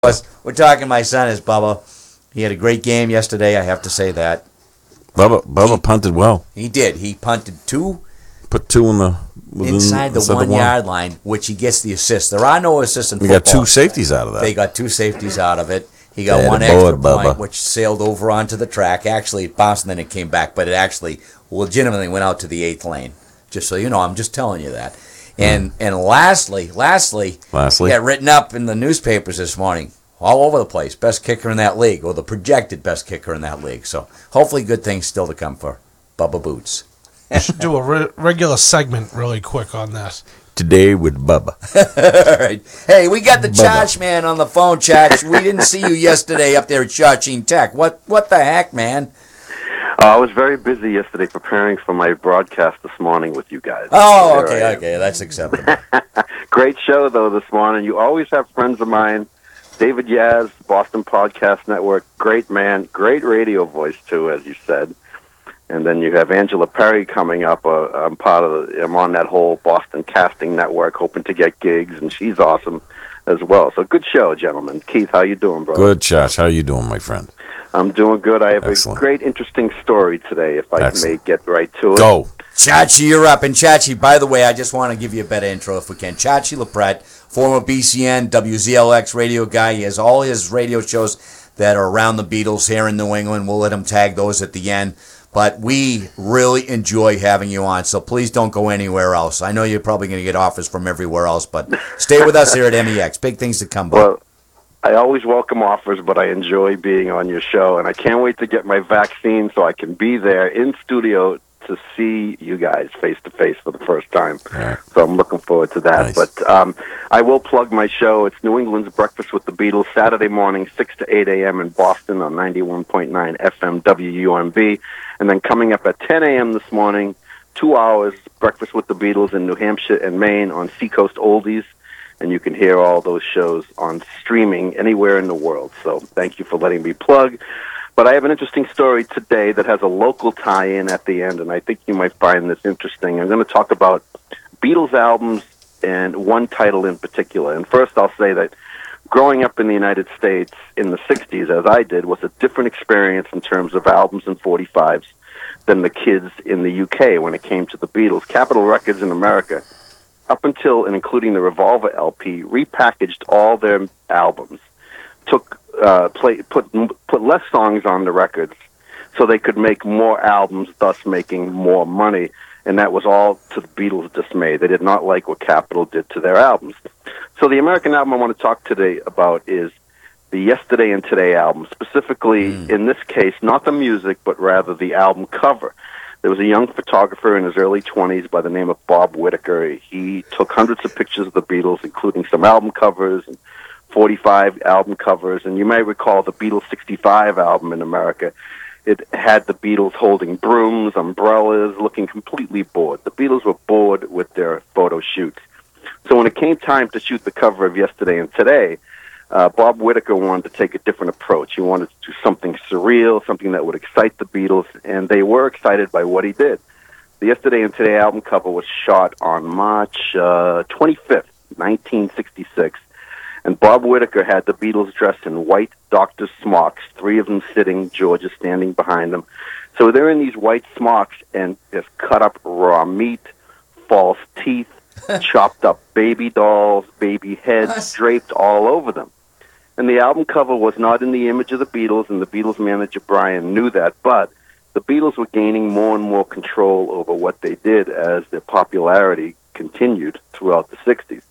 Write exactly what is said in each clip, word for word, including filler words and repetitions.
us. We're talking my son is Bubba. He had a great game yesterday, I have to say that. Bubba Bubba he, punted well. He did. He punted two. Put two in the within, inside the one, the one yard line, which he gets the assist. There are no assists in football. He got two safeties out of that. They got two safeties out of it. He got one extra point, Bubba. Which sailed over onto the track. Actually, it bounced and then it came back, but it actually legitimately went out to the eighth lane. Just so you know, I'm just telling you that. And mm. and lastly, lastly, lastly, got written up in the newspapers this morning, all over the place. Best kicker in that league, or the projected best kicker in that league. So hopefully, good things still to come for Bubba Boots. We should do a re- regular segment really quick on that. Today with Bubba. All right. Hey, we got the Chach man on the phone, Chach. We didn't see you yesterday up there at Chaching Tech. What What the heck, man? Uh, I was very busy yesterday preparing for my broadcast this morning with you guys. Oh, so okay, okay. That's acceptable. Great show, though, this morning. You always have friends of mine. David Yaz, Boston Podcast Network. Great man. Great radio voice, too, as you said. And then you have Angela Perry coming up. Uh, I'm part of the, I'm on that whole Boston Casting Network, hoping to get gigs, and she's awesome as well. So good show, gentlemen. Keith, how you doing, bro? Good, Josh. How you doing, my friend? I'm doing good. I have Excellent. a great, interesting story today, if I Excellent. may get right to it. Go. Chachi, you're up. And Chachi, by the way, I just want to give you a better intro if we can. Chachi LaPrette, former B C N, W Z L X radio guy. He has all his radio shows that are around the Beatles here in New England. We'll let him tag those at the end. But we really enjoy having you on, so please don't go anywhere else. I know you're probably going to get offers from everywhere else, but stay with us here at M E X. Big things to come, bud. Well, I always welcome offers, but I enjoy being on your show, and I can't wait to get my vaccine so I can be there in studio to see you guys face-to-face for the first time. Right. So I'm looking forward to that. Nice. But um, I will plug my show. It's New England's Breakfast with the Beatles, Saturday morning, six to eight a.m. in Boston on ninety-one point nine F M W U M B. And then coming up at ten a.m. this morning, two hours, Breakfast with the Beatles in New Hampshire and Maine on Seacoast Oldies. And you can hear all those shows on streaming anywhere in the world. So thank you for letting me plug. But I have an interesting story today that has a local tie-in at the end, and I think you might find this interesting. I'm going to talk about Beatles albums and one title in particular. And first I'll say that growing up in the United States in the sixties, as I did, was a different experience in terms of albums and forty-fives than the kids in the U K when it came to the Beatles. Capitol Records in America, up until and including the Revolver L P, repackaged all their albums, took uh, play, put put less songs on the records so they could make more albums, thus making more money. And that was all to the Beatles' dismay. They did not like what Capitol did to their albums. So the American album I want to talk today about is the Yesterday and Today album, specifically, mm. in this case, not the music, but rather the album cover. There was a young photographer in his early twenties by the name of Bob Whitaker. He took hundreds of pictures of the Beatles, including some album covers and forty-five album covers. And you may recall the Beatles sixty-five album in America. It had the Beatles holding brooms, umbrellas, looking completely bored. The Beatles were bored with their photo shoots. So when it came time to shoot the cover of Yesterday and Today, uh, Bob Whitaker wanted to take a different approach. He wanted to do something surreal, something that would excite the Beatles, and they were excited by what he did. The Yesterday and Today album cover was shot on March uh, twenty-fifth, nineteen sixty-six, and Bob Whitaker had the Beatles dressed in white doctor smocks, three of them sitting, Georgia standing behind them. So they're in these white smocks, and there's cut up raw meat, false teeth, chopped up baby dolls, baby heads draped all over them. And the album cover was not in the image of the Beatles, and the Beatles manager Brian knew that, but the Beatles were gaining more and more control over what they did as their popularity continued throughout the sixties.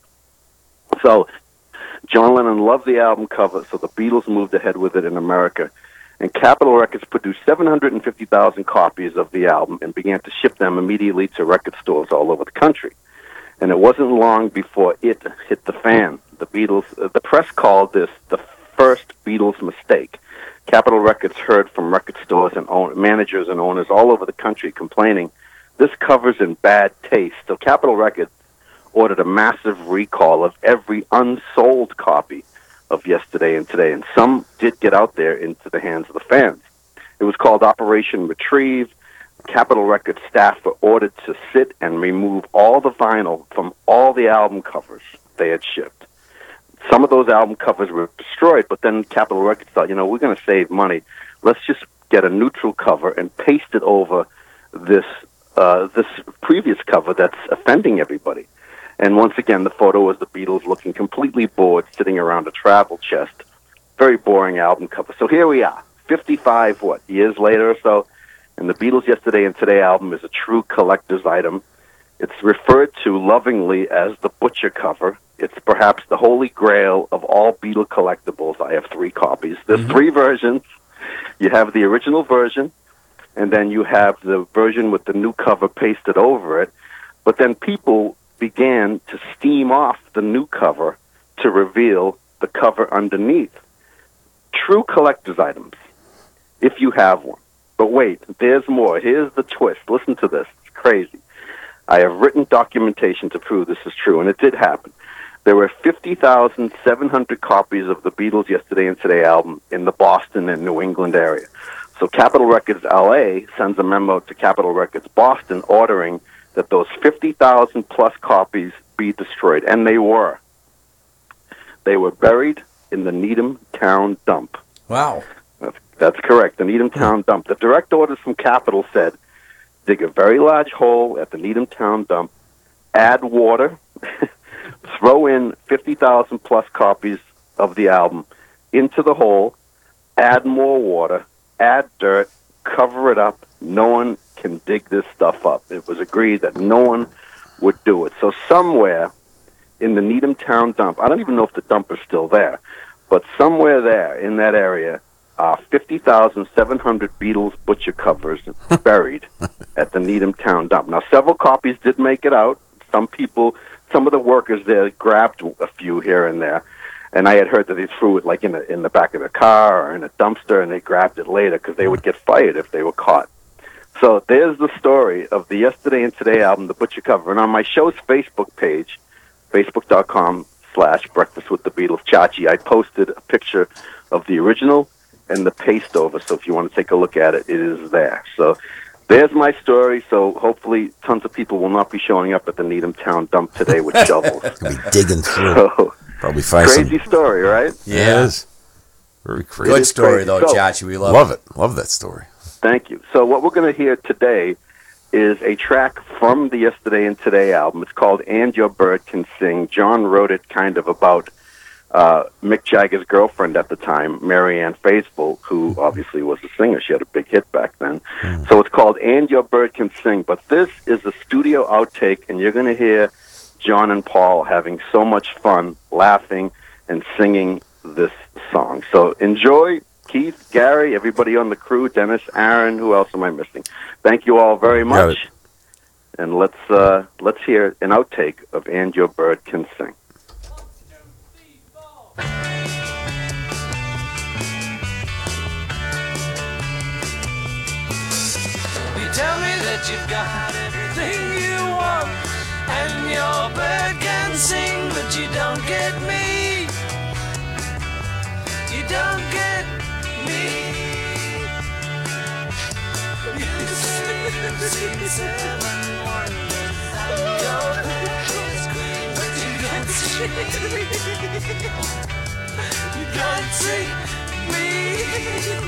So John Lennon loved the album cover, so the Beatles moved ahead with it in America. And Capitol Records produced seven hundred fifty thousand copies of the album and began to ship them immediately to record stores all over the country. And it wasn't long before it hit the fan. The Beatles, uh, the press called this the first Beatles mistake. Capitol Records heard from record stores and own, managers and owners all over the country complaining, this cover's in bad taste. So Capitol Records ordered a massive recall of every unsold copy of Yesterday and Today, and some did get out there into the hands of the fans. It was called Operation Retrieve. Capitol Records staff were ordered to sit and remove all the vinyl from all the album covers they had shipped. some of those album covers were destroyed, but then Capitol Records thought, you know, we're going to save money. Let's just get a neutral cover and paste it over this uh, this previous cover that's offending everybody. And once again, the photo was the Beatles looking completely bored, sitting around a travel chest. Very boring album cover. So here we are, fifty-five, what, years later or so, and the Beatles Yesterday and Today album is a true collector's item. It's referred to lovingly as the Butcher cover. It's perhaps the holy grail of all Beatle collectibles. I have three copies. There's mm-hmm. three versions. You have the original version, and then you have the version with the new cover pasted over it. But then people began to steam off the new cover to reveal the cover underneath. True collector's items, if you have one. But wait, there's more. Here's the twist. Listen to this. It's crazy. I have written documentation to prove this is true, and it did happen. There were fifty thousand seven hundred copies of the Beatles Yesterday and Today album in the Boston and New England area. So Capitol Records L A sends a memo to Capitol Records Boston ordering that those fifty thousand plus copies be destroyed, and they were. They were buried in the Needham Town dump. Wow. That's, that's correct, the Needham Town dump. The direct orders from Capitol said, dig a very large hole at the Needham Town dump, add water, throw in fifty thousand plus copies of the album into the hole, add more water, add dirt, cover it up. No one can dig this stuff up. It was agreed that no one would do it. So somewhere in the Needham Town dump, I don't even know if the dump is still there, but somewhere there in that area are fifty thousand seven hundred Beatles Butcher covers buried at the Needham Town dump. Now, several copies did make it out. Some people, some of the workers there grabbed a few here and there, and I had heard that they threw it like in the, in the back of the car or in a dumpster, and they grabbed it later because they would get fired if they were caught. So there's the story of the Yesterday and Today album, the Butcher cover. And on my show's Facebook page, facebook.com slash Breakfast with the Beatles, Chachi, I posted a picture of the original and the paste over. So if you want to take a look at it, it is there. So there's my story. So hopefully tons of people will not be showing up at the Needham Town dump today with shovels. Be digging through. So, probably find crazy some... story, right? Yeah. It is. Very crazy. Good story, crazy. though, So, Chachi. We love, Love it. Love that story. Thank you. So what we're going to hear today is a track from the Yesterday and Today album. It's called And Your Bird Can Sing. John wrote it kind of about uh, Mick Jagger's girlfriend at the time, Mary Ann Faithfull, who obviously was a singer. She had a big hit back then. Mm. So it's called And Your Bird Can Sing. But this is a studio outtake, and you're going to hear John and Paul having so much fun, laughing, and singing this song. So enjoy. Keith, Gary, everybody on the crew, Dennis, Aaron, who else am I missing? Thank you all very much. And let's uh, let's hear an outtake of And Your Bird Can Sing. You tell me that you've got everything you want, and your bird can sing, but you don't get me. You don't get me. You see seven wonders and your bird is green, but you don't see me. You don't see me.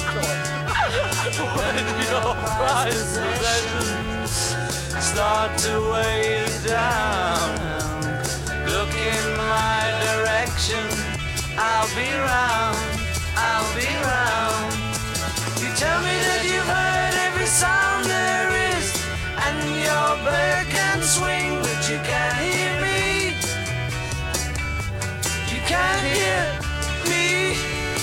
When your prized possessions start to weigh you down, look in my direction. I'll be round, I'll be round. You tell me that you've heard every sound there is, and your bird can swing, but you can't hear me. You can't hear me.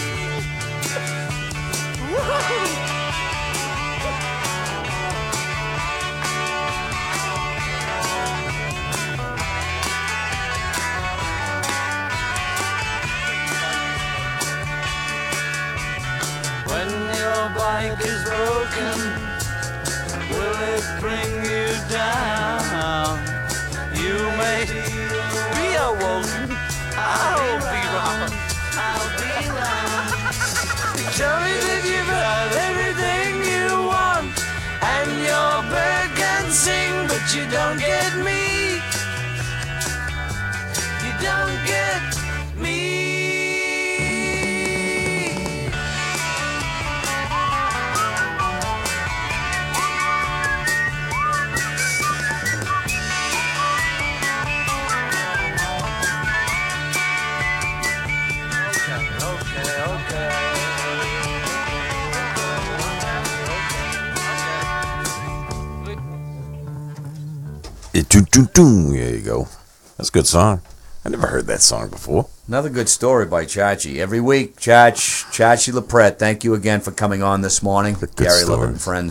Woo-hoo. Bike is broken, will it bring you down? You may be a woman, I'll be wrong, I'll be wrong. You tell me that you've had everything you want, and your bird can sing, but you don't get me. You don't get me. doo, doo, doo. There you go. That's a good song. I never heard that song before. Another good story by Chachi. Every week, Chach, Chachi LaPrette, thank you again for coming on this morning. Good Gary story. Levin and friends.